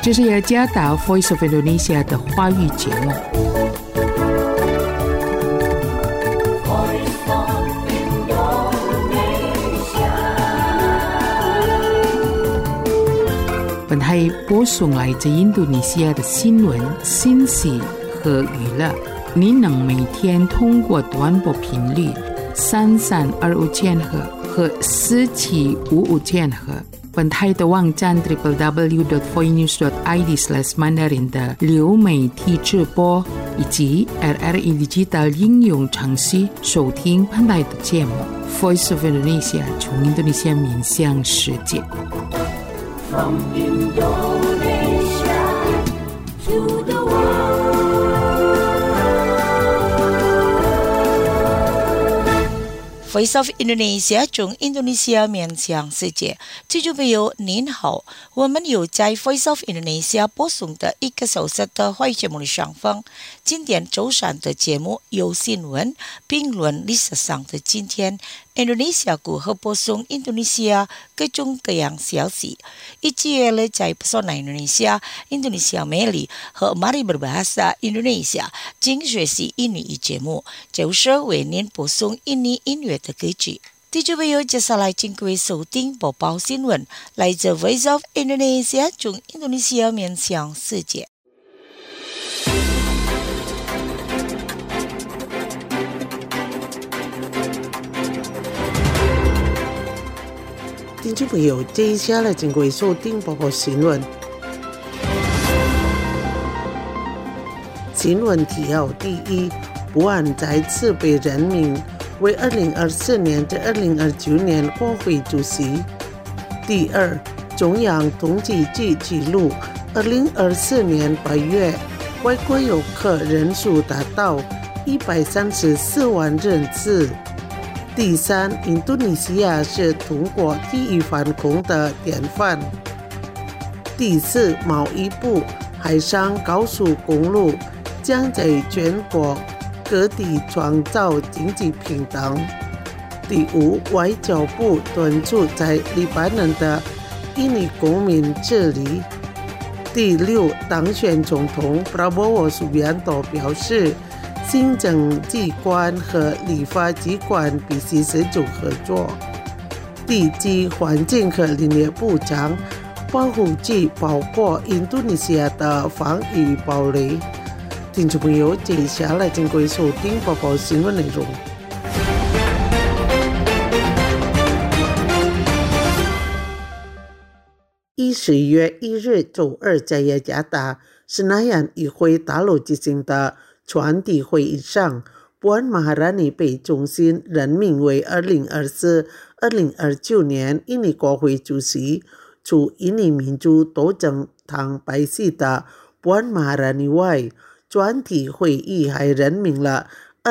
这是雅加达 Voice of Indonesia 的华语节目。本台播送来自印度尼西亚的新闻、信息和娱乐。您能每天通过短波频率3325千赫和4755千赫。本台的网站 www.voinews.id/mandarin 的流媒体直播以及 RRI Digital 应用程序收听本台的节目 Voice of Indonesia 从印度尼西亚面向世界。From Indonesia to the world.Voice of Indonesia 从印度尼西亚面向世界，听众朋友您好，我们有在 Voice of Indonesia 播送的1个小时的华语节目的上方。今天周三的节目有新闻、评论、历史上的今天。Indonesia 股和播送印度尼西亚各种各样消息，以及在 Pesona Indonesia、印度尼西亚美丽和 Mari Berbahasa Indonesia 精学习印尼语节目，就是为您播送印尼音乐的歌曲。听众朋友，接下来请各位收听播报新闻，来自 Voice of Indonesia 从印度尼西亚面向世界。 听众朋友，接下来请各位收听播报新闻。新闻提要：第一，不安再次被任命为2024年至2029年国会主席。第二，中央统计局记录2024年8月外国游客人数达到134万人次。第三，印度尼西亚是通过第一反恐的典范。第四，贸易部海上高速公路将在全国各地创造经济平等。第五，外交部敦促在黎巴嫩的印尼公民治理。第六，当选总统 Prabowo Subianto 表示，行政机关和立法机关必须深入合作。第七，环境和林业部长保护局包括印度尼西亚的防御堡垒。听众朋友，接下来请各位收听播报新闻内容。11月1日周二，在雅加达斯纳亚议会大楼举行的全体会议上，Puan Maharani 被重新任命为2024-2029年印尼国会主席。除印尼民主斗争党派系的 Puan Maharani 外，全体会议还任命了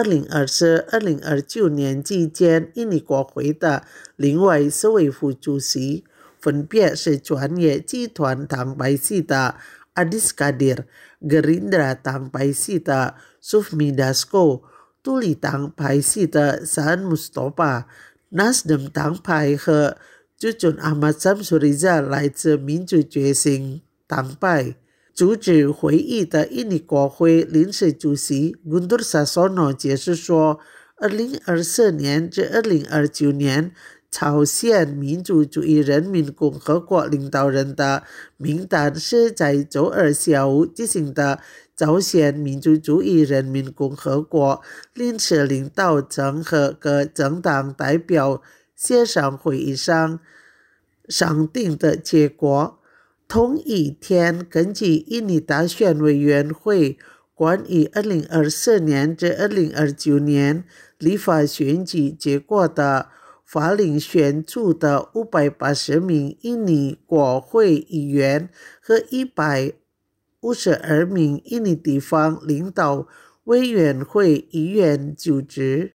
2024-2029年期间印尼国会的另外4位副主席，分别是专业集团党派系的 Adis Kadir、Gerindra 党派系的 Sufmi Dasko、独立党派系的 Saan Mustafa、Nasdem 党派和 Jujun Ahmad Samsuriza 来自民主觉醒党派。主持会议的印尼国会临时主席 Guntur Sassono 解释说，2024年至2029年朝鲜民主主义人民共和国领导人的名单是在周二下午进行的朝鲜民主主义人民共和国临时领导层和各政党代表协商会议上商定的结果。同一天，根据印尼大选委员会关于2024年至2029年立法选举结果的法令选出的580名印尼国会议员和152名印尼地方领导委员会议员就职。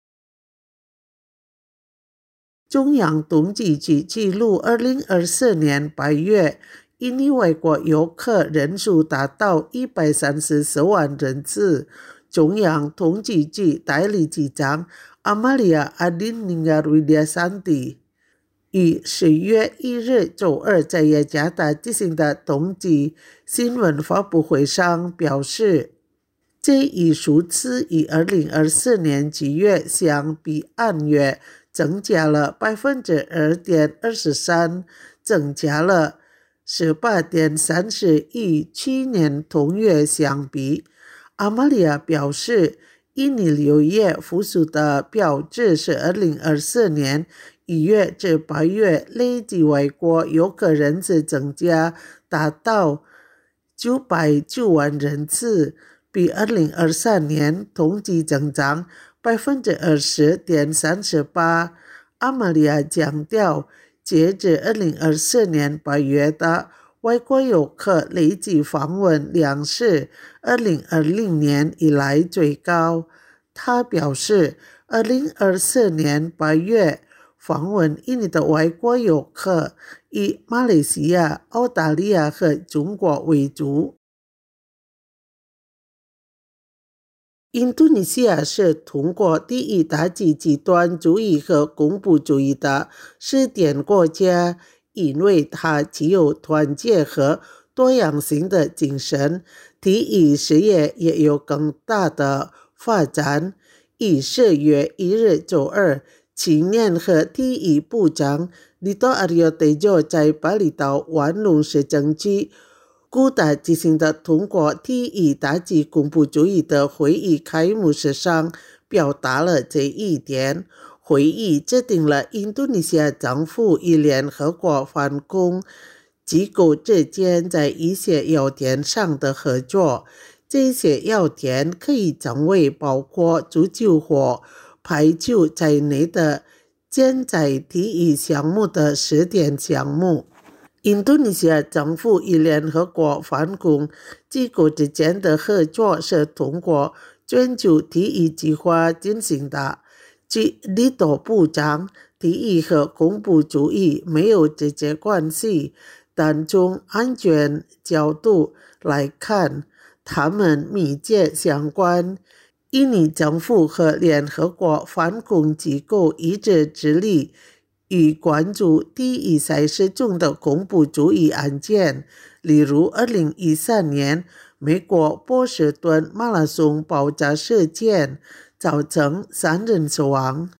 中央统计局记录2024年8月印尼外国游客人数达到134万人次。中央统计局代理局长 Amalia Adin Ninggar Widyasanti 于10月1日周二在雅加达进行的冬季新闻发布会上表示，这一数字与2024年9月相比按月增加了 2.23%， 增加了 18.30% 与去年同月相比。阿玛利亚表示，印尼6月复苏的标志是2024年1月至8月累计外国游客人次增加达到909万人次，比2023年同期增长 20.38%。 阿玛利亚强调，截至2024年8月的外国游客累计访问量是2020年以来最高。他表示，2024年8月访问印尼的外国游客以马来西亚、澳大利亚和中国为主。印度尼西亚是通过第一打击极端主义和恐怖主义的试点国家，因为它具有团结和多样性的精神，体育事业也有更大的发展。于10月1日周二，青年和体育部长Dito Aryo Tejo在巴厘岛玩弄市政区古达举行的通过体育打击恐怖主义的会议开幕式上表达了这一点。会议制定了印度尼西亚政府与联合国反恐机构之间在一些要点上的合作。这些要点可以成为包括足球和排球在内的潜在体育项目的试点项目。印度尼西亚政府与联合国反恐机构之间的合作是通过全球体育计划进行的。据Dito部长，体育和恐怖主义没有直接关系，但从安全角度来看，它们密切相关。印尼政府和联合国反恐机构一直致力与关注体育赛事中的恐怖主义案件，例如2013年美国波士顿马拉松爆炸事件，造成3人死亡。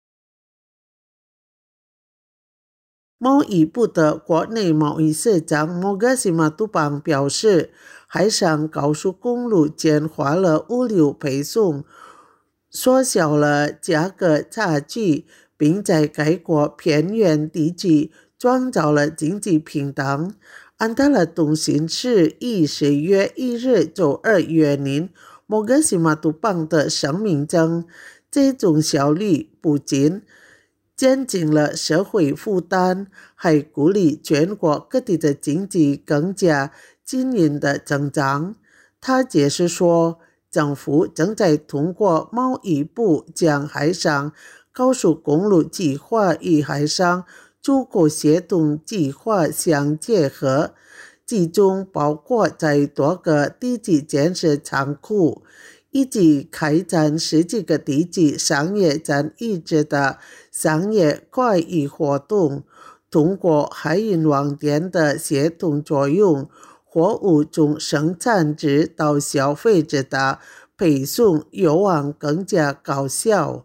贸易部的国内贸易市长Moga Simatupang表示，海上高速公路简化了物流配送，缩小了价格差距，并在该国偏远地区创造了经济平等。安达拉通讯社于10月1日周二约您Moga Simatupang的声明称，这种效率不仅减轻了社会负担，还鼓励全国各地的经济更加均匀的增长。他解释说，政府正在通过贸易部将海上高速公路计划与海上出口协同计划相结合，其中包括在多个地区建设仓库，以及开展10几个地区商业站一致的商业快运活动。通过海运网点的协同作用，货物从生产者到消费者的配送有望更加高效。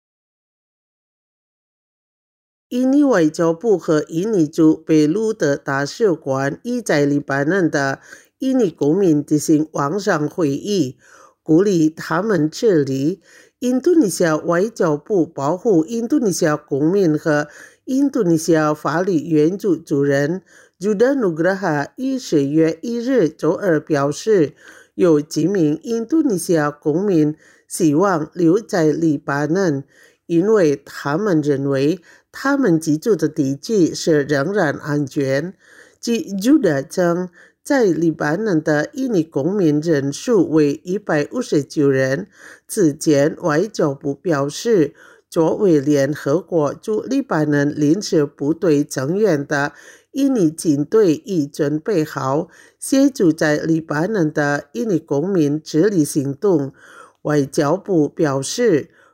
印尼外交部和印尼驻贝鲁的大使馆已在黎巴嫩的印尼公民进行网上会议，鼓励他们撤离。印度尼西亚外交部保护印度尼西亚公民和印度尼西亚法律援助主人 Judah Nugraha 于10月1日周二表示，有几名印度尼西亚公民希望留在黎巴嫩，因为他们认为他们居住的地区是仍然安全。据 Judah 称，在黎巴嫩的印尼公民人数为159人。此前外交部表示，作为联合国驻黎巴嫩临时部队成员的印尼军队已准备好协助在黎巴嫩的印尼公民治理行动。外交部表示，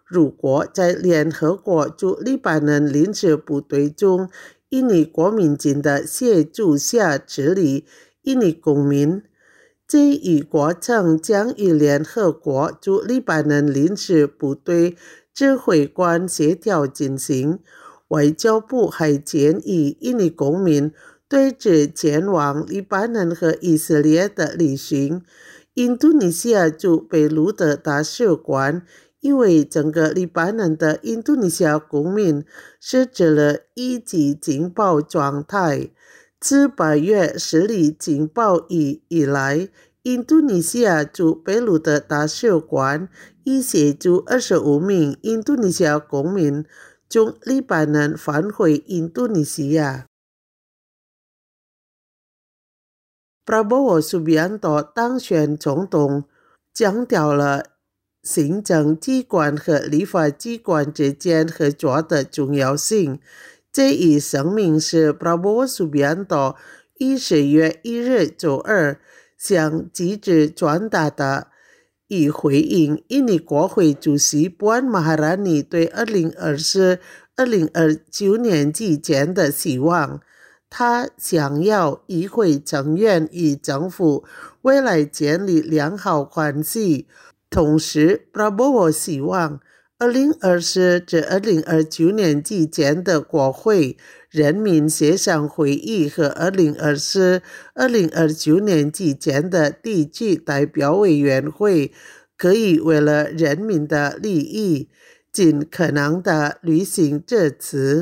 如果在联合国驻黎巴嫩临时部队中印尼国民军的协助下治理印尼公民，这一过程将与联合国驻黎巴嫩临时部队指挥官协调进行。外交部还建议印尼公民对之前往黎巴嫩和以色列的旅行，印度尼西亚驻贝鲁的大使馆因为整个黎巴嫩的印度尼西亚公民设置了一级警报状态。自8月10日警报以来，印度尼西亚驻贝鲁的大使馆已协助25名印度尼西亚公民从黎巴嫩返回印度尼西亚。Prabowo Subianto 当选总统，强调了行政机关和立法机关之间合作的重要性。这一声明是 Prabowo Subianto 于10月1日周二向记者传达的，以回应印尼国会主席 Puan Maharani 对2024-2029年期间的希望。他想要议会成员与政府未来建立良好关系，同时 Prabowo 希望2024至2029年期间的国会人民协商会议和2024-2029年期间的地区代表委员会可以为了人民的利益尽可能地履行这词。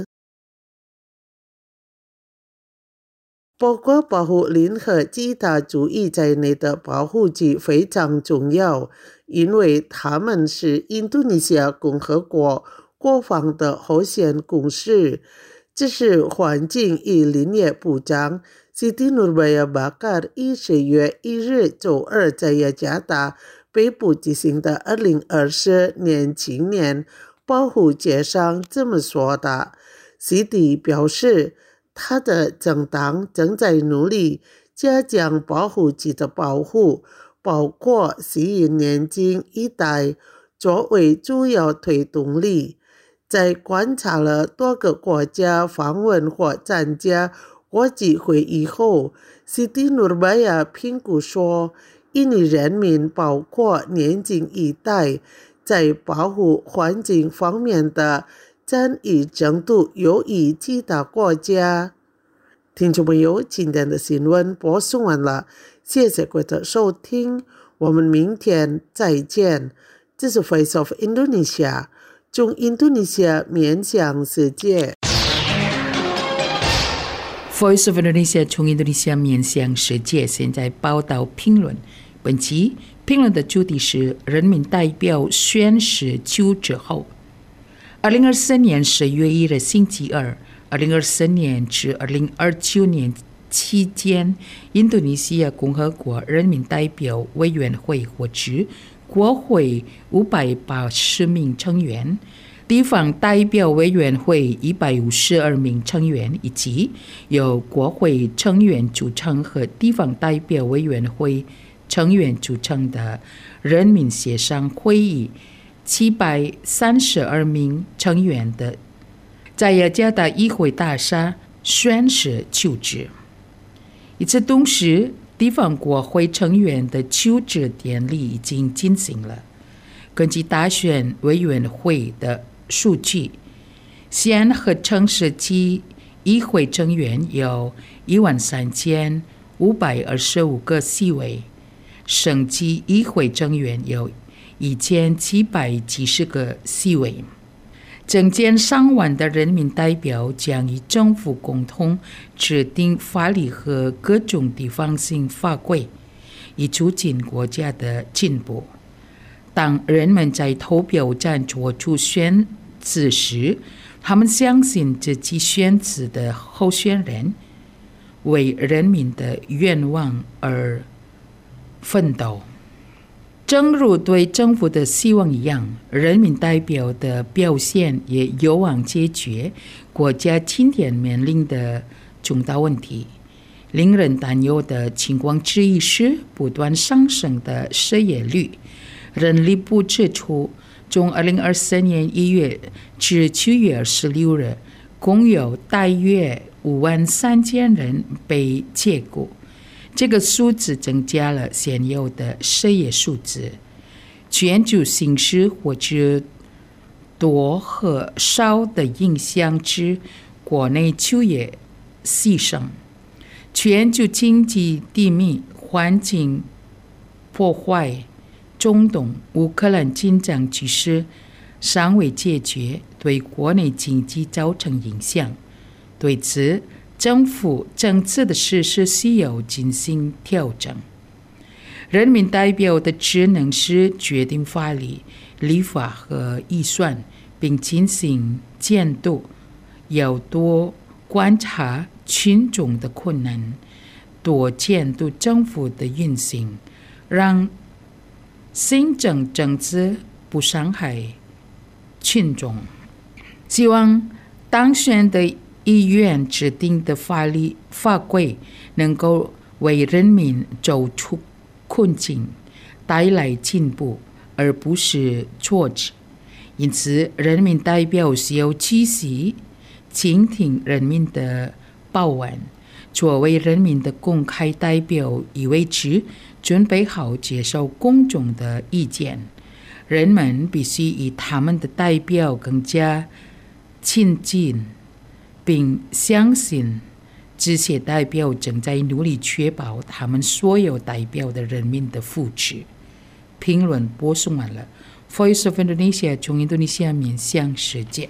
包括保护任何其他族裔在内的保护区非常重要，因为他们是印度尼西亚共和国国防的候选公司。这是环境与林业部长 Siti Nurbaya Bakar 于10月1日周二在雅加达北部举行的2024年青年保护节上这么说的。Siti 表示，他的政党正在努力加强保护区的保护，包括吸引年轻一代作为主要推动力。在观察了多个国家访问或参加国际会议后， Siti Nurbaya 评估说，印尼人民包括年轻一代在保护环境方面的参与程度优于其他国家。听众朋友，今天的新闻播送完了，谢谢各位的收听，我们明天再见。这是 Voice of Indonesia， 从印度尼西亚面向世界。 Voice of Indonesia 从印度尼西亚面向世界，现在报道评论。本期评论的主题是人民代表宣誓就职后。2024年10月1日星期二，2024年至2029年期间，印度尼西亚共和国人民代表委员会获知国会580名成员，地方代表委员会152名成员，以及由国会成员组成和地方代表委员会成员组成的人民协商会议732名成员的在雅加达议会大厦宣誓就职。与此同时，地方国会成员的就职典礼已经进行了。根据大选委员会的数据，县和城市级议会成员有13525个席位，省级议会成员有1770个席位。整建上万的人民代表将与政府共同制定法律和各种地方性法规，以促进国家的进步。当人们在投票站做出选择时，他们相信自己选择的候选人为人民的愿望而奋斗。正如对政府的希望一样，人民代表的表现也有望解决国家今天面临的重大问题。令人担忧的情况之一是不断上升的失业率。人力部指出， 从2024年1月至7月26日，共有大约53000人被解雇，这个数字增加了现有的失业数字。全球形势或者多和少的影响之国内就业牺牲，全球经济低迷，环境破坏，中东、乌克兰紧张局势尚未解决，对国内经济造成影响。对此，政府政策的实施需要进行调整。人民代表的职能是决定法律、立法和预算，并进行监督，要多观察群众的困难，多监督政府的运行，让行政政策不伤害群众。希望当选的议员制定的法律法规能够为人民走出困境，带来进步，而不是挫折。因此，人民代表需要继续倾听人民的抱怨，作为人民的公开代表，意味着准备好接受公众的意见。人们必须与他们的代表更加亲近，并相信这些代表正在努力确保他们所有代表的人民的福祉。评论播送完了。Voice of Indonesia 从印度尼西亚面向世界。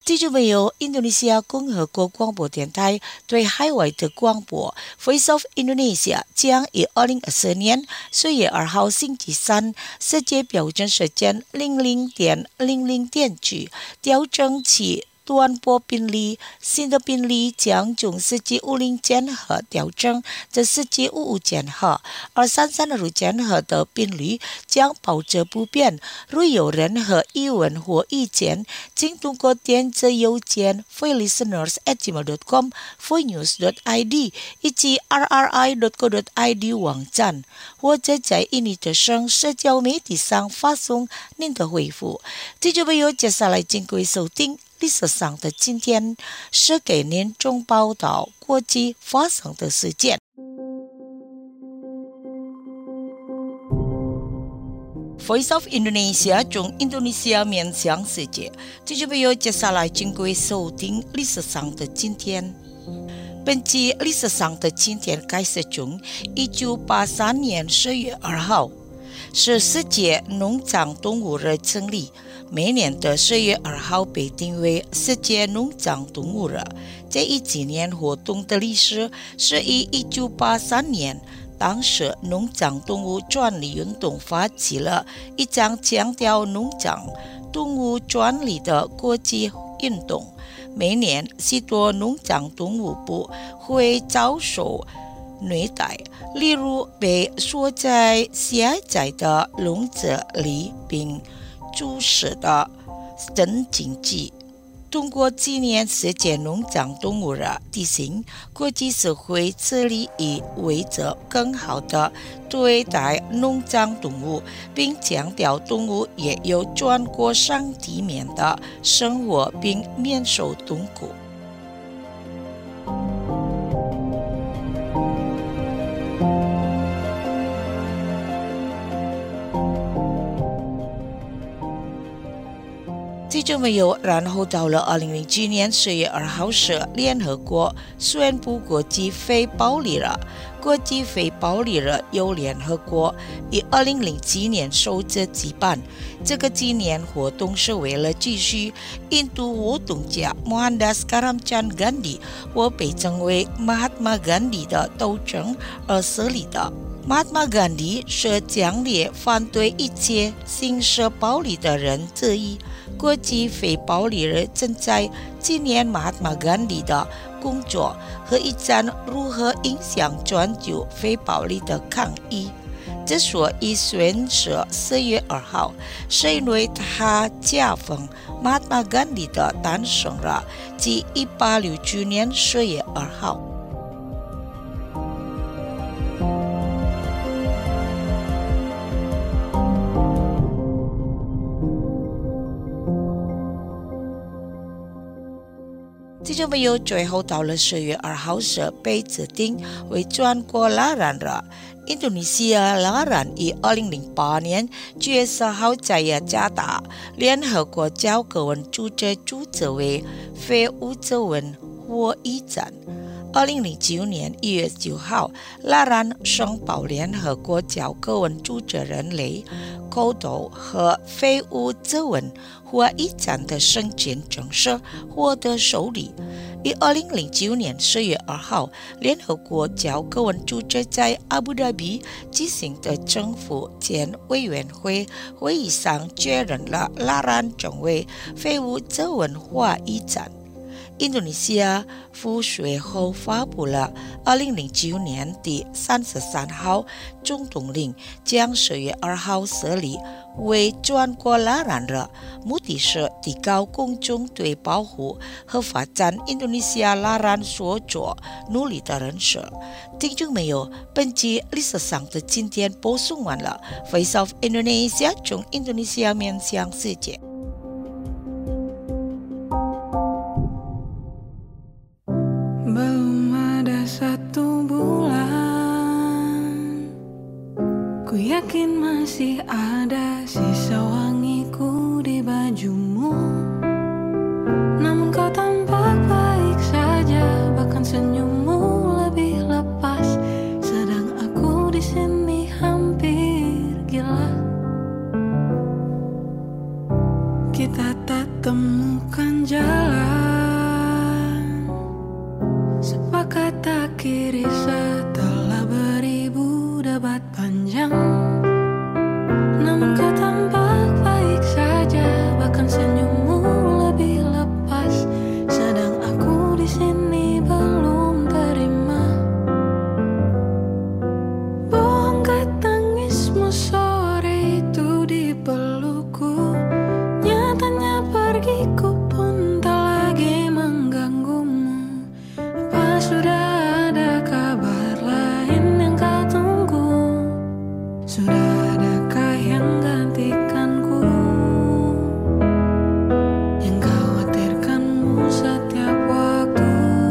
记住没有？印度尼西亚共和国广播电台对海外的广播 Voice of Indonesia 将于2024年4月2号星期三世界标准时间00:00起调整其短波频率，新的频率将从4G50千赫调整至4G55千赫，而332千赫的频率将保持不变。如有任何疑问或意见，请通过电子邮件 voilisteners@gmail.com、voinews.id 以及 rri.co.id 网站，或者在印尼的社交媒体上发送您的回复。这就没有接下来请各位收听历史上的今天，是给您中报道国际发生的事件。Voice of Indonesia 从印度尼西亚面向世界，这就没有接下来请各位收听历史上的今天。本期历史上的今天开始从1983年4月2号，是世界农场动物日成立。每年的4月2号被定为世界农场动物日。这一纪念活动的历史是于1983年，当时农场动物专利运动发起了一场强调农场动物专利的国际运动。每年许多农场动物不会遭受虐待，例如被锁在狭窄的笼子里并注视的等禁忌。通过纪念世界农场动物日，提醒国际社会致力于为着更好的对待农场动物，并强调动物也有权过上体面的生活并免受痛苦。这就没有，然后到了2007年4月2号时，联合国宣布国际非暴力日。国际非暴力日由联合国于2007年首次举办。这个纪念活动是为了继续印度活动家 Mohandas Karamchand Gandhi 或被称为 Mahatma Gandhi 的斗争而设立的。Mahatma Gandhi 是强烈反对一切行使暴力的人之一。国际非暴力日正在纪念Mahatma Gandhi 的工作和一战如何影响全球非暴力的抗议。之所以选择4月2号，是因为他恰逢Mahatma Gandhi 的诞生日，即1869年4月2号。这就没有，最后到了4月2号时被指定为全国拉染日。印度尼西亚拉染于2008年9月10号在雅加达联合国教科文组织主持为非物质文化遗产。2009年1月9号，拉染申报联合国教科文组织人类、口头和非物质文化遗产的申请正式获得受理。于2009年4月2号，联合国教科文组织在阿布达比举行的政府间委员会会议上确认了拉染成为非物质文化遗产。印度尼西亚府随后发布了2009年第33号总统令，将4月2号设立为全国拉染日，目的是提高公众对保护和发展印度尼西亚拉染所做努力的认识。听众朋友，本期历史上的今天播送完了。Voice of Indonesia 从印度尼西亚面向世界。 Belum ada 1 bulan, ku yakin masih ada sisa wangiku di bajumu. Namun kau tampak baik saja, bahkan senyummu lebih lepas, sedang aku di sini hampir gila. kita tak temukan jalan. Sepakat akhiri setelah beribu debat panjang. Namun kau tampak baik saja, bahkan senyummu lebih lepas. Sedang aku di sini belum terima. Bongkar tangismu sore itu di pelukku. Nyatanya pergiku pun tak lagi mengganggumu. Apa sudah ada kabar lain yang kau tunggu? Sudah adakah yang gantikanku? Yang khawatirkanmu setiap waktu.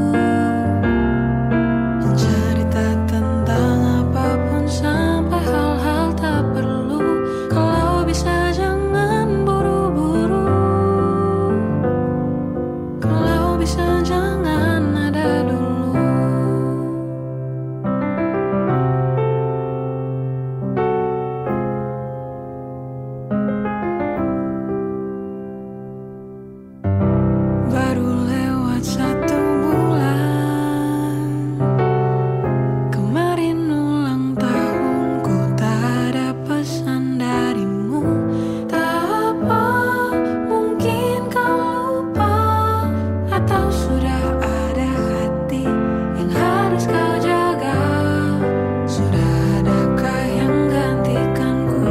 Yang cerita tentang apapun sampai hal-hal tak perlu. Kalau bisa jangan buru-buru. Kalau bisa jangan ada dulu. Baru lewat 1 bulan. Kemarin ulang tahunku, tak ada pesan darimu. Tak apa, mungkin kau lupa. Atau sudah ada hati yang harus kau jaga. Sudah adakah yang gantikanku?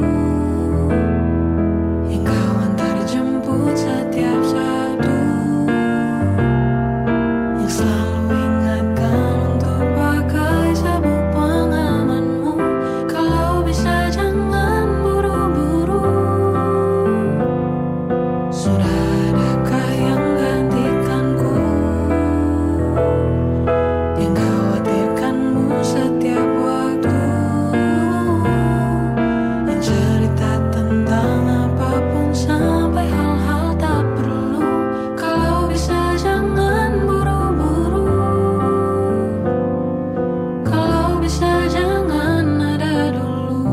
Yang kau antar jemput setiap Sabtu. Yang selalu ingatkan untuk pakai sabuk pengamanmu. Kalau bisa jangan buru-buru. Sudah adakah yang gantikanku? Yang khawatirkanmu setiap waktu. Yang cerita tentang apapun sampai hal-hal tak perlu. Kalau bisa jangan buru-buru. Kalau bisa jangan ada dulu.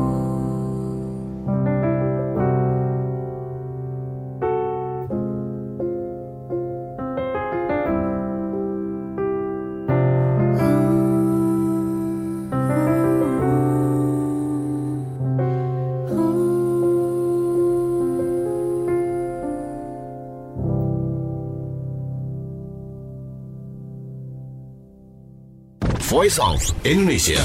Voice of Indonesia.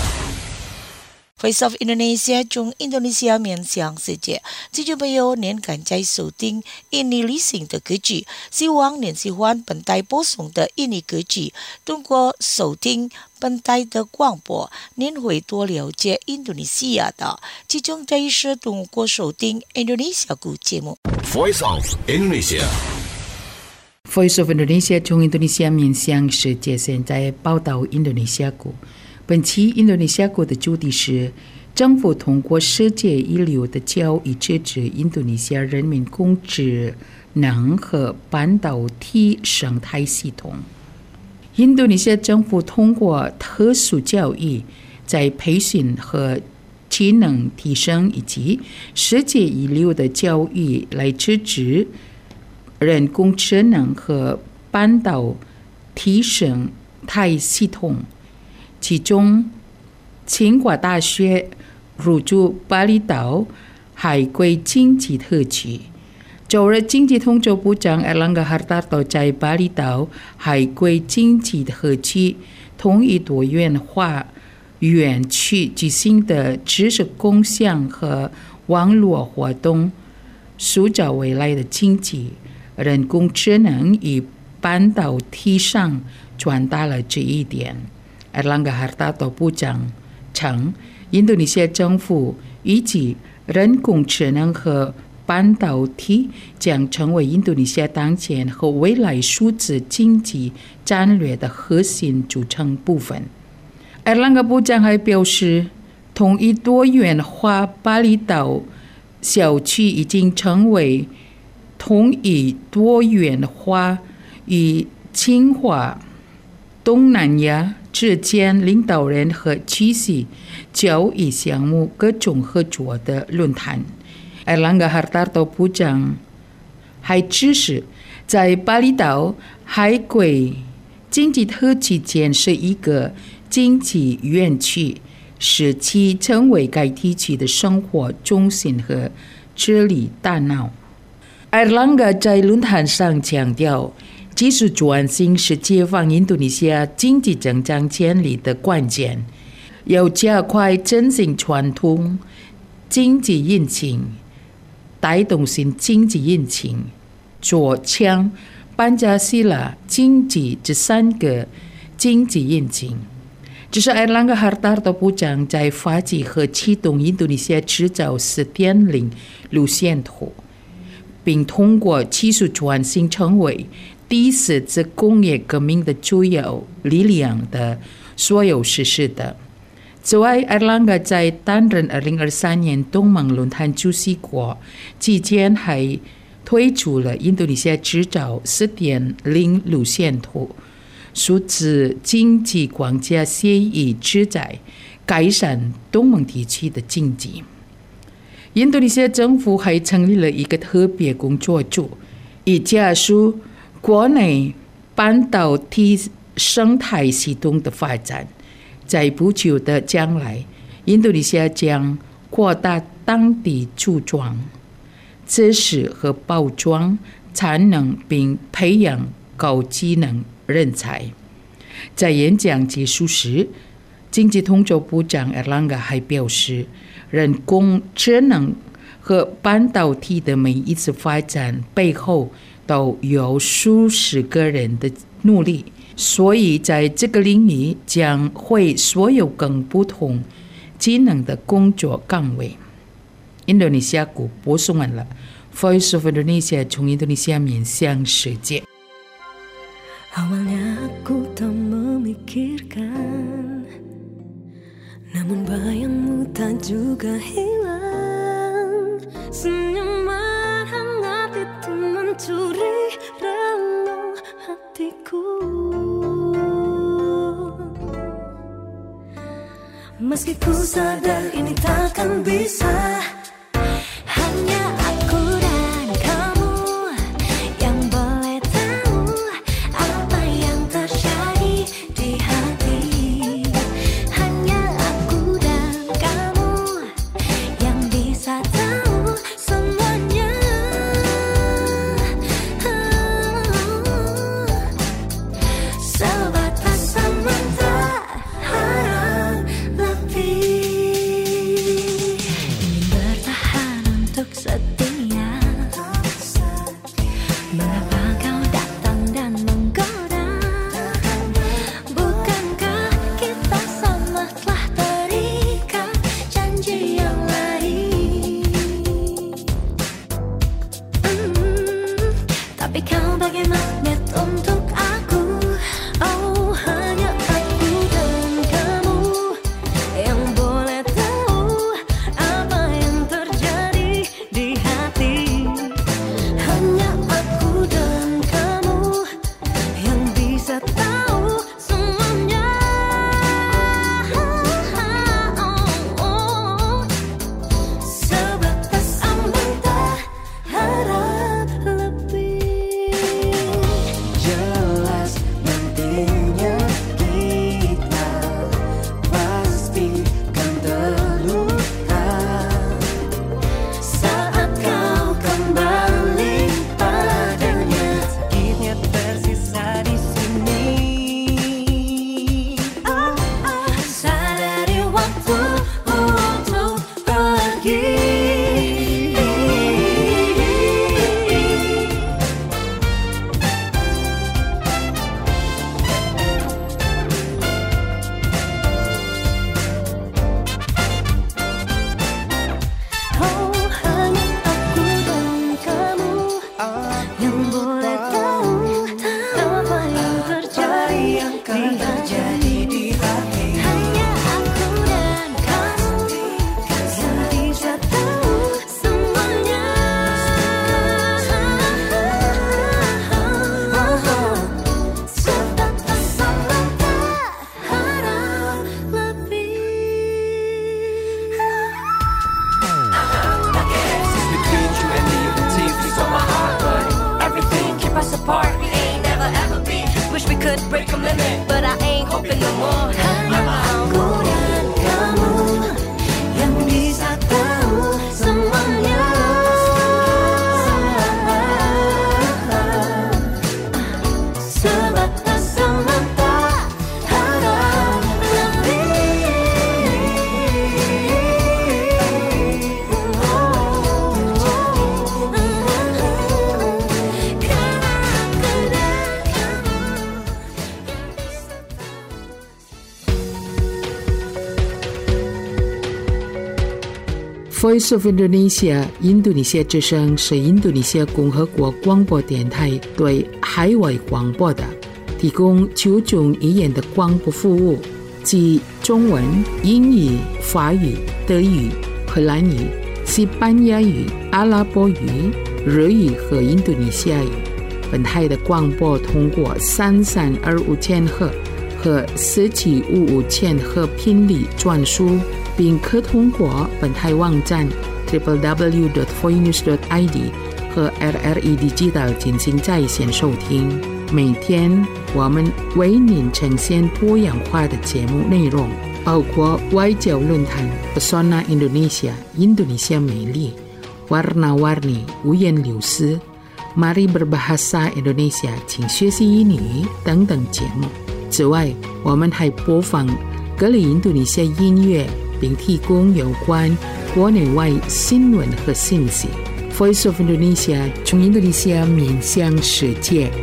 Voice of Indonesia 中印度尼西亚面向世界，这就没有您敢在收听印尼旅行的歌曲。希望您喜欢本台播送的印尼歌曲。通过收听本台的广播，您会多了解印度尼西亚的。其中这一是通过收听印度尼西亚歌节目。 Voice of Indonesia. Voice of Indonesia 从印度尼西亚面向世界，现在报道印度尼西亚国。本期印度尼西亚国的主题是政府通过世界一流的教育支持印度尼西亚人民工智能和半导体生态系统。印度尼西亚政府通过特殊教育，在培训和技能提升以及世界一流的教育来支持人工智能和半导体生态系统。其中，清华大学入驻巴厘岛海归经济特区。周日，经济统筹部长 Erlangga Hartarto 在巴厘岛海归经济特区同意多元化园区举行的知识共享和网络活动，塑造未来的经济。人工智能与半导体上传达了这一点。Erlangga Hartarto 部长称，印度尼西亚政府预计人工智能和半导体将成为印度尼西亚当前和未来数字经济战略的核心组成部分。Erlangga 部长还表示，统一多元化巴厘岛小区已经成为统一多元化与清华东南亚之间领导人和区域教育项目各种合作的论坛。Erlangga Hartarto 部长还支持在巴厘岛海归经济特区建设一个经济园区，使其成为该地区的生活中心和治理大脑。埃尔朗嘎在论坛上强调，技术转型是解放印度尼西亚经济增长潜力的关键，要加快振兴传统经济引擎、带动新经济引擎、左强班加西拉经济这3个经济引擎。这是埃尔朗嘎哈达多部长在发起和启动印度尼西亚制造 4.0 路线图，并通过技术转型成为第4次工业革命的主要力量的所有实施的。此外，埃尔朗嘎在担任2023年东盟论坛主席国期间，还推出了印度尼西亚制造 4.0 路线图，数字经济框架协议旨在改善东盟地区的经济。印度尼西亚政府还成立了一个特别工作组，以加速国内半导体生态系统的发展。在不久的将来，印度尼西亚将扩大当地组装、测试和包装产能，并培养高技能人才。在演讲结束时，经济统筹部长埃尔朗嘎还表示，人工智能和半导体的每一次发展背后都有数十个人的努力，所以在这个领域将会所有更不同技能的工作岗位。印度尼西亚国播送完了 Voice of Indonesia 从印度尼西亚面向世界。 Awalnya aku tak memikirkan, namun bayangmu tak juga hilang. Senyuman hangat itu mencuri relung hatiku. Meski ku sadar ini takkan bisa, hanya aku dan kamu yang boleh tahu apa yang terjadi di hati. Hanya aku dan kamu yang bisa tahu semuanya. Sebatas sementara harap lebih, ingin bertahan untuk setia. Mengapa kau datang dan menggoda? Bukankah kita sama telah terikat janji yang lain? Tapi kau bagai magnet untuk aku. Oh, hanya aku dan kamu yang boleh tahu apa yang terjadi di hati. Hanya aku dan kamu yang bisa tahu semuanya. Sebatas ambang tak harap lebih. Voice of Indonesia 印度尼西亚之声是印度尼西亚共和国广播电台对海外广播的提供9种语言的广播服务，即中文、英语、法语、德语、荷兰语、西班牙语、阿拉伯语、日语和印度尼西亚语。本台的广播通过3325千赫和1755千赫频率转输，并可通过本台网站 www.foinews.id 和 RRI Digital 进行在线收听。每天我们为您呈现多样化的节目内容，包括外交论坛 Pesona Indonesia 印度尼西亚美丽 Warna-Warni 五颜六色 Mari Berbahasa Indonesia 请学习英语等等节目。此外，我们还播放各类印度尼西亚音乐，并提供有关国内外新闻和信息。Voice of Indonesia 从印度尼西亚面向世界。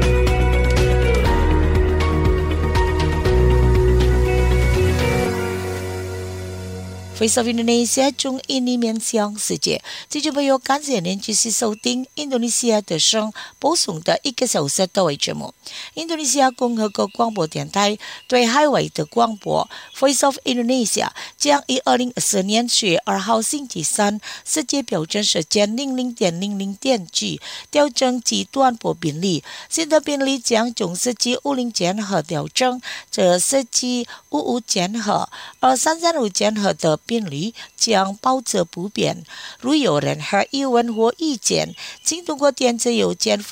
Voice of Indonesia 从印尼面向世界，听众朋友，感谢您继续收听印度尼西亚之声播送的1个小时的节目。印度尼西亚共和国广播电台对海外的广播 Voice of Indonesia 将于2024年4月2号星期三世界标准时间00:00点起调整其短波频率，新的频率将从1750千赫调整至1755千赫，而335千赫的频率将保持不变。如有任何疑问或意见，请通过电子邮件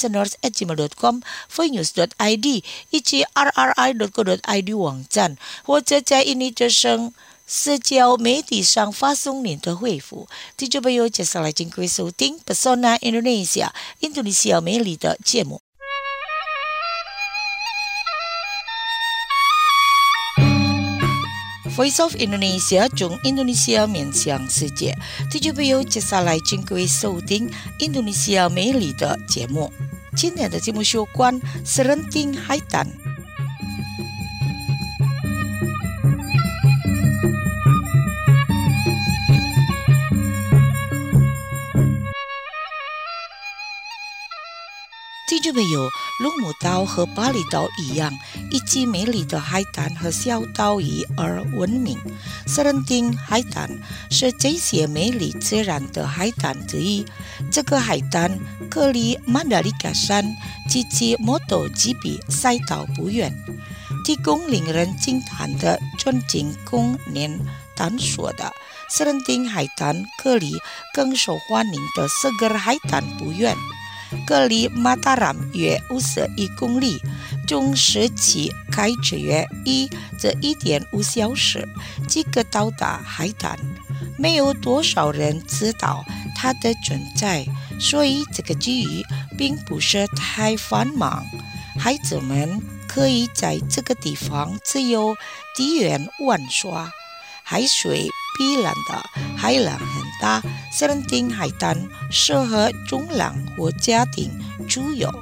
foilisteners@gmail.com、foinews.id 以及 rri.co.id 网站，或者在印尼之声社交媒体上发送您的回复。听众朋友，接下来请各位收听 Pesona Indonesia 印度尼西亚美丽的节目。Voice of Indonesia 从印度尼西亚面向世界，听众朋友，接下来请各位收听印度尼西亚美丽的节目。今天的节目有关Serenting海胆。听众朋友，龙目岛和巴厘岛一样，以及美丽的海滩和小岛屿而闻名。Serenting海滩是这些美丽自然的海滩之一。这个海滩隔离曼达里卡山及其MotoGP赛道不远，提供令人惊叹的专景公园探索的。Serenting海滩隔离更受欢迎的Seger海滩不远，隔离Mataram约51公里，从市区开车约1至1.5小时即可到达海滩。没有多少人知道它的存在，所以这个区域并不是太繁忙。孩子们可以在这个地方自由地缘玩耍。海水碧蓝的，海浪很大，Serenting海滩适合中浪或家庭出游。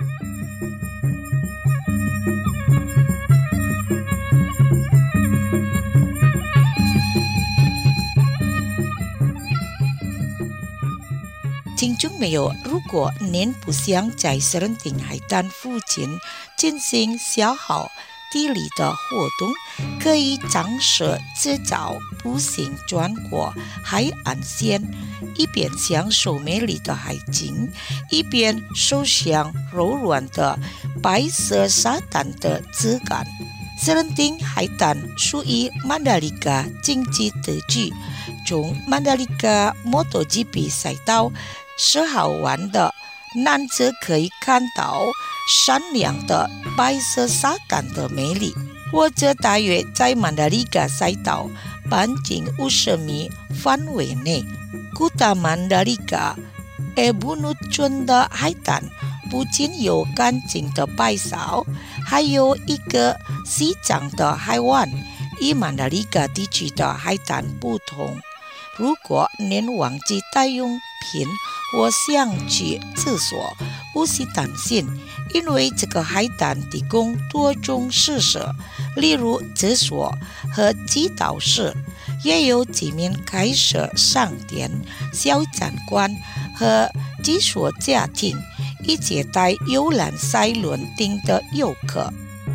听众朋友，如果您不想在Serenting海滩附近进行消耗地理的活动，可以尝试制造步行穿过海岸线，一边享受美丽的海景，一边受享柔软的白色沙滩的质感。Serenting海滩属于曼达里卡经济特区，从曼达里卡MotoGP赛道是好玩的，南侧可以看到闪亮的白色沙滩的美丽，或者大约在曼达里卡赛道半径50米范围内。Kuta Mandalika Ebunut村的海滩不仅有干净的白沙，还有一个细长的海湾，与曼达里卡地区的海滩不同。如果您忘记带用品或想去厕所，不需担心，因为这个海滩提供多种设施，例如厕所和祈祷室。 也有几名开设商店、小展馆和寄宿家庭，以接待游览塞伦丁的游客。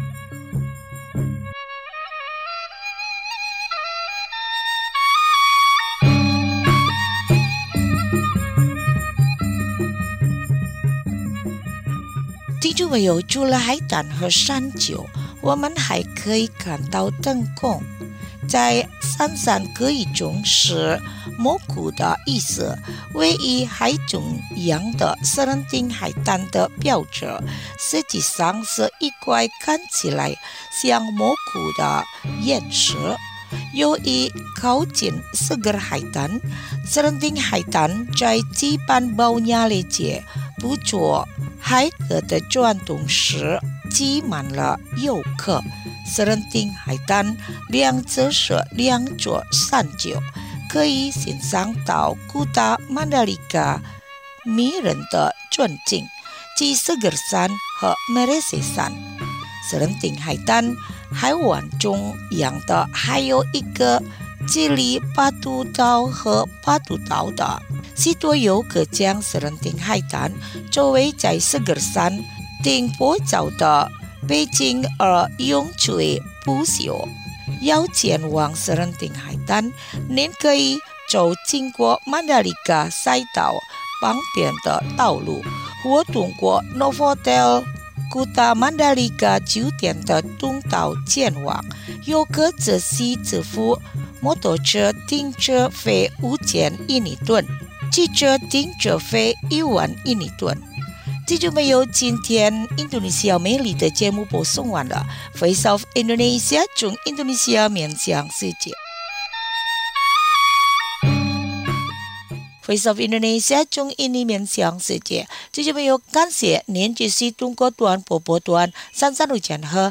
听众朋友，除了海胆和山丘，我们还可以看到灯光。在三山格语中是蘑菇的意思，位于海中央的塞伦丁海滩的标志，实际上是一块看起来像蘑菇的岩石。由于靠近Seger海滩，塞伦丁海滩在基本保养理解捕捉海蛤的转动时挤满了游客。塞伦丁海滩两侧是两座山丘，可以欣赏到古达曼达里卡迷人的全景，即Seger山和Meresi山。塞伦丁海滩海湾中央的还有一个距离巴杜岛和巴杜岛的许多游客将塞伦丁海滩作为在Seger山顶泊脚的北京而永垂不朽。要前往塞伦丁海滩，您可以走经过曼达里卡赛道旁边的道路，或通过 Novotel Kuta Mandalika 酒店的东道前往。游客则需支付摩托车停车费5000印尼盾，汽车停车费10000印尼盾。听众朋友，今天印度尼西亚美丽的节目播送完了。Voice of Indonesia 从印度尼西亚面向世界。Voice of Indonesia 从印尼面向世界。听众朋友，感谢您继续通过短波波段3357和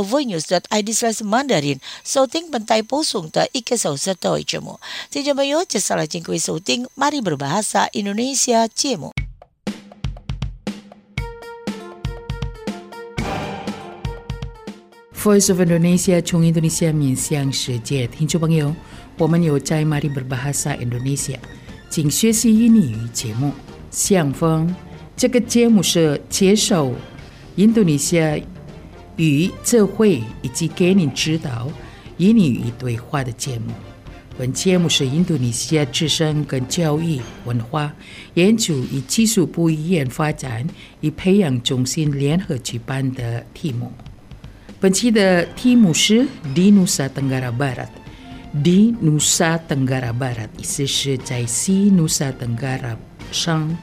Voinews.id/Mandarin 收听本台播送的1个小时的节目。听众朋友，接下来请各位收听 Mari Berbahasa Indonesia 节目。 Voice of Indonesia 从印度尼西亚面向世界。听众朋友，我们有在 Mari Berbahasa Indonesia 请学习印尼语节目。相逢这个节目是介绍印度尼西亚语词汇以及给您指导印尼语对话的节目。本节目是印度尼西亚知识跟教育文化研究与技术部研发展与培养中心联合举办的题目。本期的题目是 Di Nusa Tenggara Barat。Di Nusa Tenggara Barat 意思是在西努萨登嘎拉省。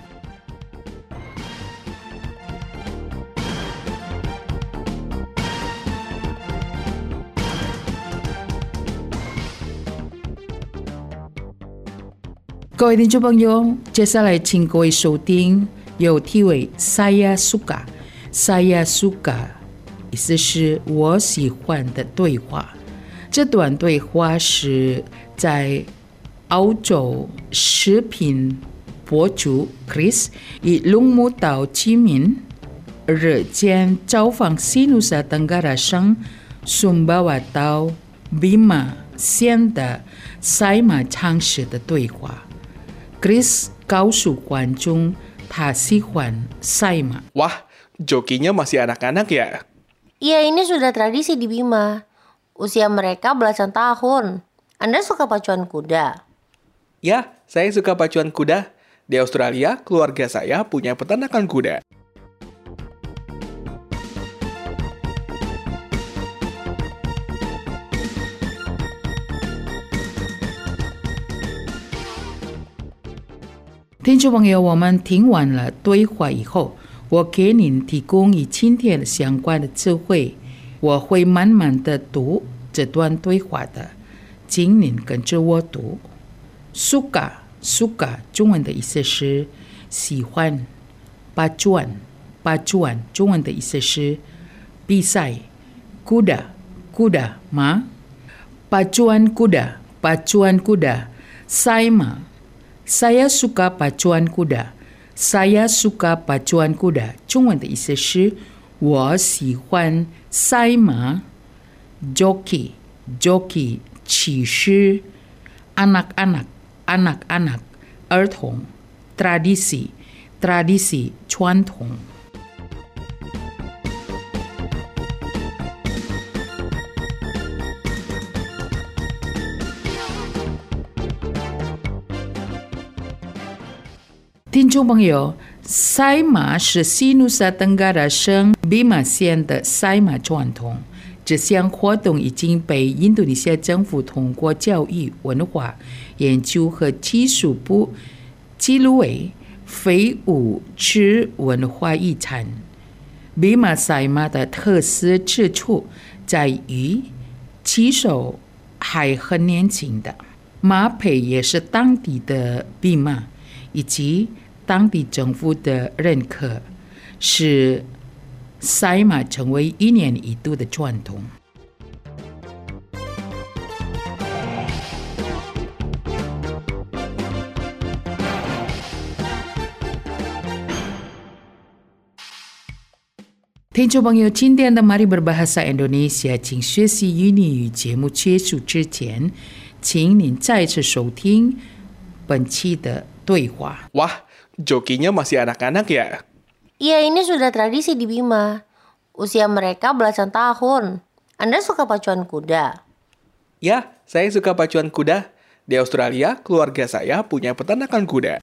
各位听众朋友，接下来请各位收听有题为 Saya Suka。Saya Suka 意思是我喜欢的对话。这段对话是在澳洲视频博主 Chris 与龙目岛居民日间造访西努萨登嘎拉省Sumbawa岛Bima县的赛马场时的对话。Chris 告诉观众他喜欢赛马。 Wah, jokinya masih anak-anak ya? Iya, ini sudah tradisi di Bima. Usia mereka belasan tahun. Anda suka pacuan kuda? Ya, saya suka pacuan kuda. Di Australia, keluarga saya punya peternakan kuda. 听众朋友，我们听完了对话以后，我给您提供与今天相关的词汇。我会慢慢的读这段对话的，请您跟着我读。Suka 中文的意思是喜欢。Pacuan 中文的意思是比赛。Kuda 马。Pacuan kuda赛马。Saya suka pacuan kuda 中文的意思是我喜欢赛马。Joki 骑士 anak-anak, anak-anak, 儿童 tradisi, tradisi, 传统 听众朋友，赛马是西努沙登嘎达省比马县的赛马传统。这项活动已经被印度尼西亚政府通过教育、文化、研究和技术部记录为非物质文化遗产。比马赛马的特色之处在于骑手还很年轻的，马匹也是当地的比马，以及当地政府的认可，使赛马成为1年1度的传统。听众朋友，今天的 Mari Berbahasa Indonesia 请学习英语节目结束之前，请您再次收听本期的对话。 Wah, jokinya masih anak-anak ya? Iya, ini sudah tradisi di Bima. Usia mereka belasan tahun. Anda suka pacuan kuda? Ya, saya suka pacuan kuda. Di Australia, keluarga saya punya peternakan kuda.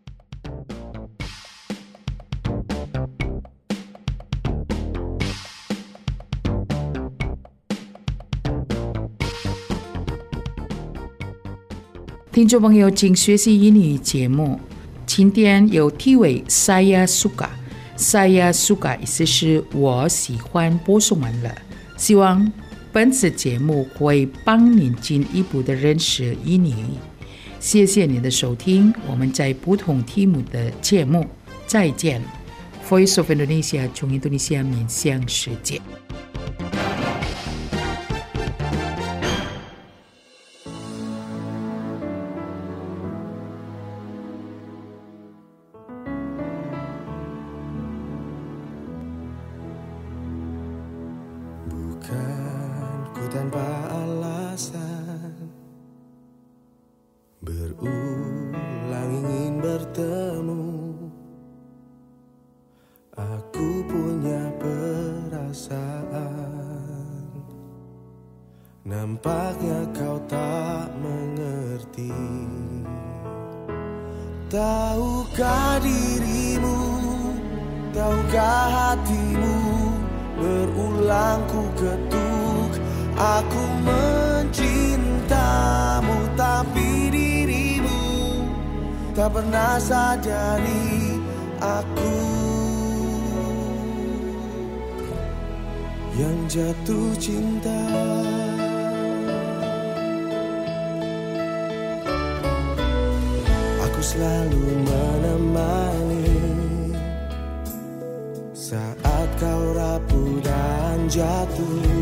听众朋友，请学习英语节目。今天有题为 Saya Suka。Saya Suka 意思是我喜欢播送完了。希望本次节目会帮您进一步的认识英语。谢谢您的收听，我们在不同题目的节目再见。Voice of Indonesia 从印度尼西亚面向世界。 Tanpa alasan berulang ingin bertemu, aku punya perasaan. Nampaknya kau tak mengerti. Tahukah dirimu, tahukah hatimu, berulang ku ketuk. Aku mencintamu, tapi dirimu tak pernah sadari aku yang jatuh cinta. Aku selalu menemani saat kau rapuh dan jatuh.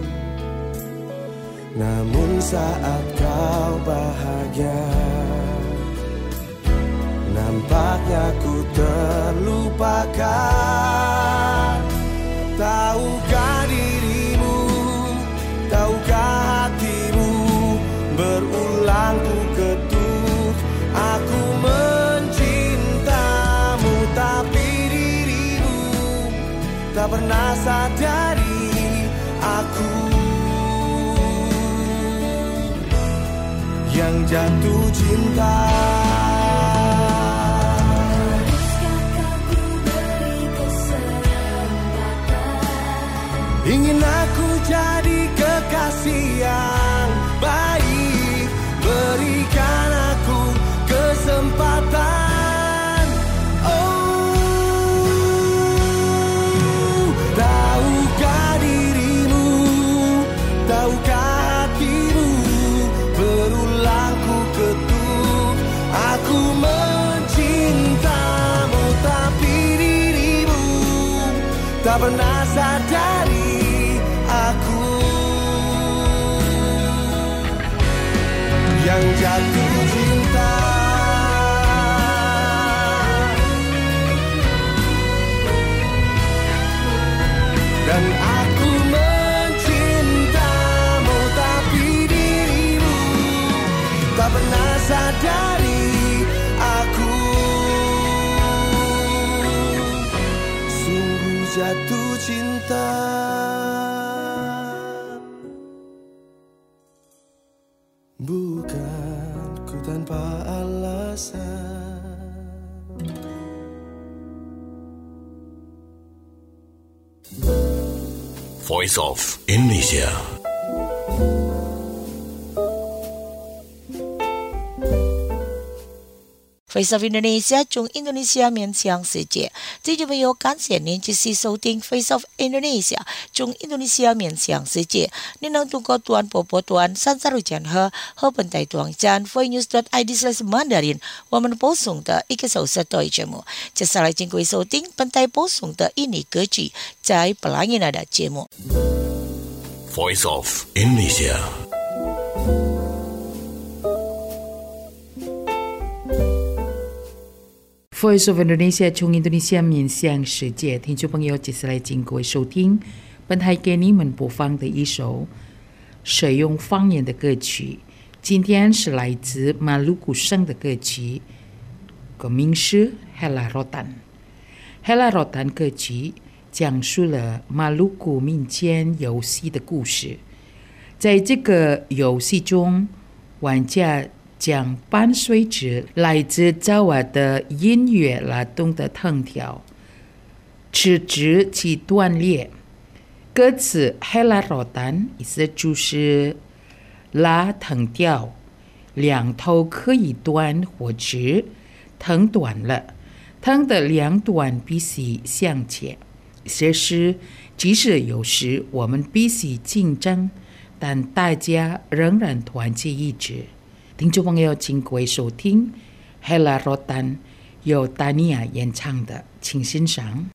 Namun saat kau bahagia, nampaknya ku terlupakan. Tahukah dirimu, tahukah hatimu, berulang ku ketuk. Aku mencintamu, tapi dirimu tak pernah sadari aku yang jatuh cinta. Ingin aku jadi kekasih yang baik, berikan aku kesempatan. Oh, tahukah dirimu, tahukah hatimu, berulang ku ketuk. Aku mencintamu, tapi dirimu tak pernah sadari aku yang jatuh cinta. Dan aku mencintamu, tapi dirimu tak jatuh cinta. Bukan ku tanpa alasan. Voice of Indonesia. Voice of Indonesia 从印度尼西亚面向世界，这就朋友感谢您继续收听 Voice of Indonesia 从印度尼西亚面向世界。您能通过短波波段33千赫和本台短站 voicenews.id/Mandarin 我们播送的1个小时的节目。接下来请各位收听本台播送的印尼歌曲在Pelangi Nada节目。 Voice of Indonesia. Voice of Indonesia 从印度尼西亚面向世界，听众朋友，接下来请各位收听本台给你们播放的一首使用方言的歌曲。今天是来自马鲁古省的歌曲，歌名是 Hela Rotan。Hela Rotan 歌曲讲述了马鲁古民间游戏的故事。在这个游戏中，玩家将伴随着来自爪哇的音乐拉动的藤条，持之去锻炼。歌词 Hela Rotan 意思就是拉藤条，两头可以断或直，藤断了，藤的两端必须向前。即使有时我们必须竞争，但大家仍然团结一致。听众朋友，请各位收听 Hela Rotan 由达尼亚演唱的，请欣赏。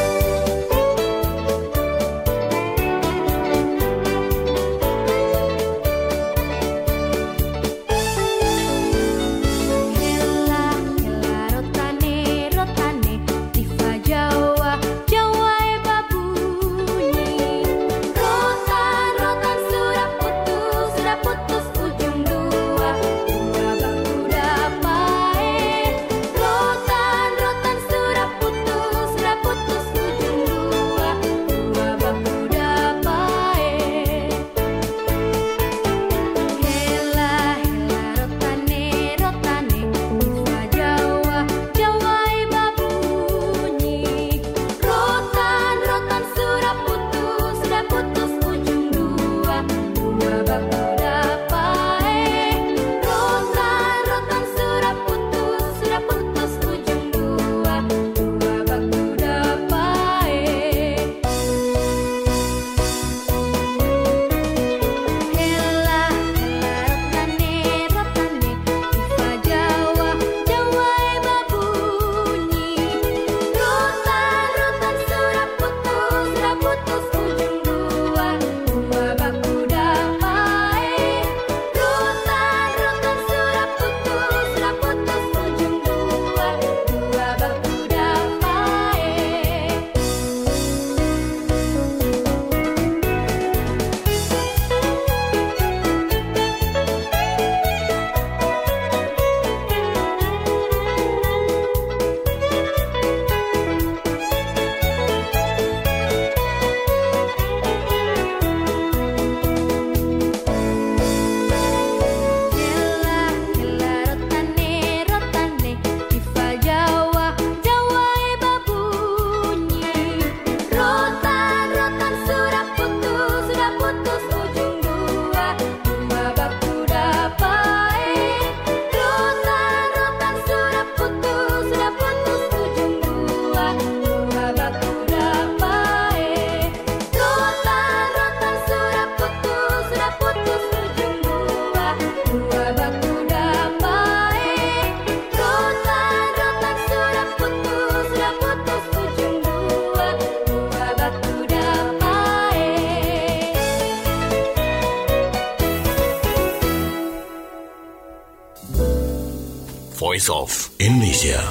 Voice of Indonesia.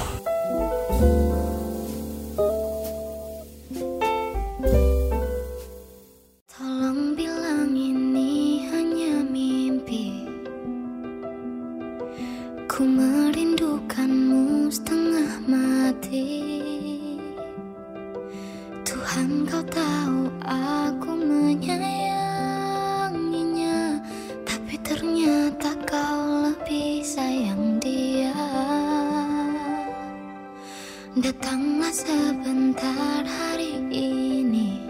Tolong bilang ini hanya mimpi. Ku merindukanmu setengah mati. Tuhan kau tahu aku menyayanginya, tapi ternyata kau lebih sayang dia. Datanglah sebentar hari ini,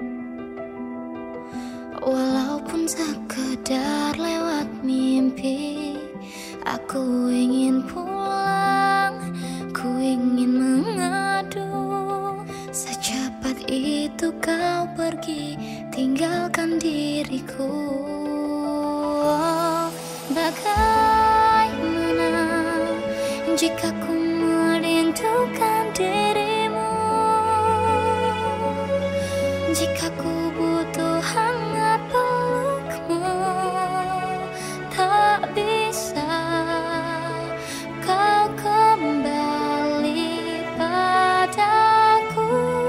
walaupun sekedar lewat mimpi. Aku ingin pulang, ku ingin mengadu. Secepat itu kau pergi, tinggalkan diriku. Bagaimana jika ku merindukan dirimu, jika ku butuh hangat pelukmu, tak bisa kau kembali padaku.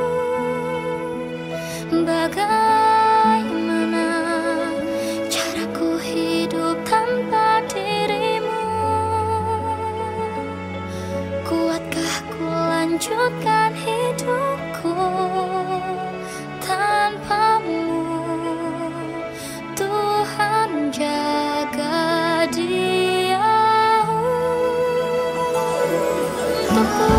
Bagaimana caraku hidup tanpa dirimu? Kuatkah ku lanjutkan hidupku tanpamu? Tuhan jaga dia untukku.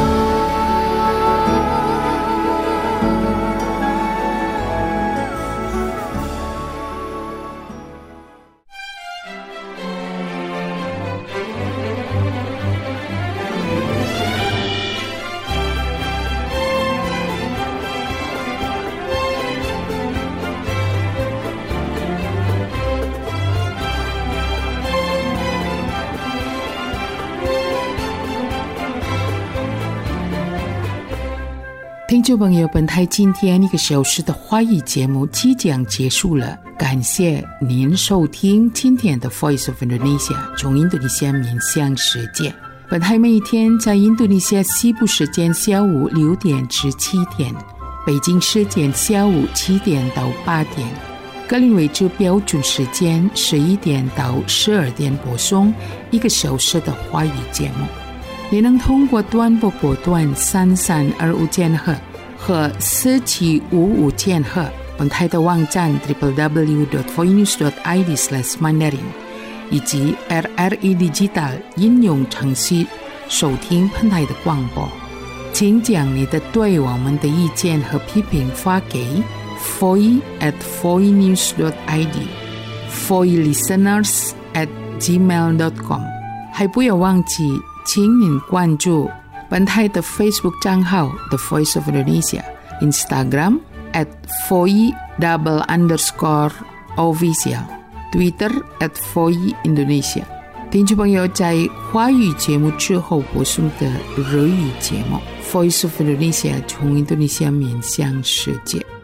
听众朋友，本台今天1个小时的华语节目即将结束了，感谢您收听今天的 Voice of Indonesia 从印度尼西亚面向世界。本台每一天在印度尼西亚西部时间下午6点至7点，北京时间下午7点到8点，格林威治标准时间11点到12点播送1个小时的华语节目。你能通过短波波段3325千赫和4755千赫，本台的网站 www.voinews.id/mandarin 以及 RRI Digital 应用程序收听本台的广播。请将你的对我们的意见和批评发给 foi@voinews.id foilisteners@gmail.com， 还不要忘记请您关注本台的 Facebook 账号 The Voice of Indonesia， Instagram @foi_official， Twitter @foi_indonesia。 听众朋友，在华语节目之后播送的日语节目 Voice of Indonesia 从印度尼西亚面向世界。